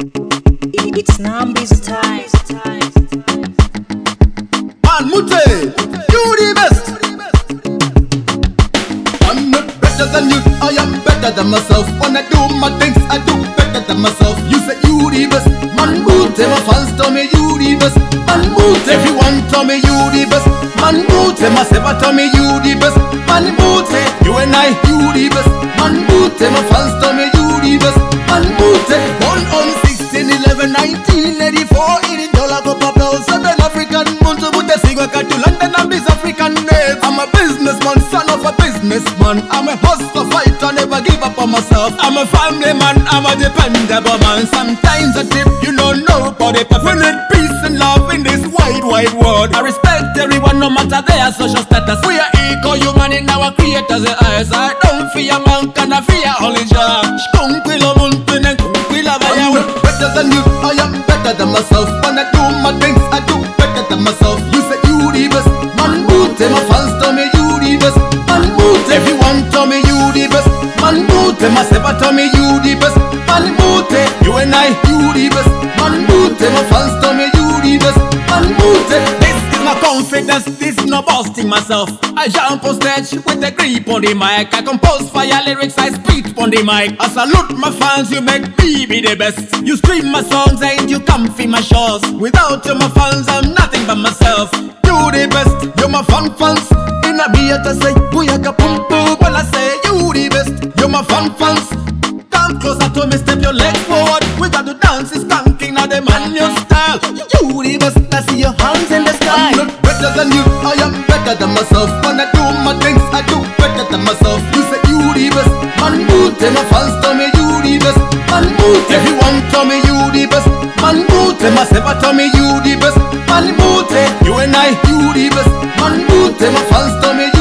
It's Nambi's time. Man Mute, you the best. I'm not better than you, I am better than myself. When I do my things, I do better than myself. You say you the best. Man Mute, my fans tell me you the best. Man Mute, everyone tell me you the best. Man Mute, myself tell me you the best. Man Mute, you and I, you the best. Man Mute, my fans tell me you the best. Man Mute, born on 16, 11, 19, 84, $80 cup of blouse. Southern African Muntu Mute, Sigo to London, I'm this African name. I'm a businessman, son of a businessman. I'm a hustler, fighter, never give up on myself. I'm a family man, I'm a dependable man. Sometimes I tip, you know nobody perfect. We need peace and love in this wide, wide world. I respect everyone, no matter their social status. We are equal human in our creator's eyes. I don't fear man, can I fear only Jah. I'm better than you, I am better than myself. When I do my things, I do better than myself. You say you the best. Man Mute, my fans tell me you the best. Man Mute, everyone tell me you the best. Man Mute, myself tell me you the best. Man Mute, you and I, you the best. Man Mute, my fans tell me you the best. Man Mute, this is my confidence, this is no boasting myself. I jump on stage with a grip on the mic. I compose fire lyrics, I spit on the mic. I salute my fans, you make me be the best. You stream my songs and you come feel my shows. Without you my fans, I'm nothing but myself. You the best, you're my fans. In a beat I say, booyaka pum pum. When I say you the best, you're my fans. Come closer to me, step your legs forward. We got to dance, it's skanking, now the man your style. You the best, I see your hands in the sky. I'm not better than you, I am better than myself. When I do my things, I do better than myself. You say you the best. Man Mute, my fans tell me you the best. Man Mute, everyone tell me you the best. Man Mute, myself tell me you the best. Man Mute, you and I, you the best. Man Mute, my fans tell me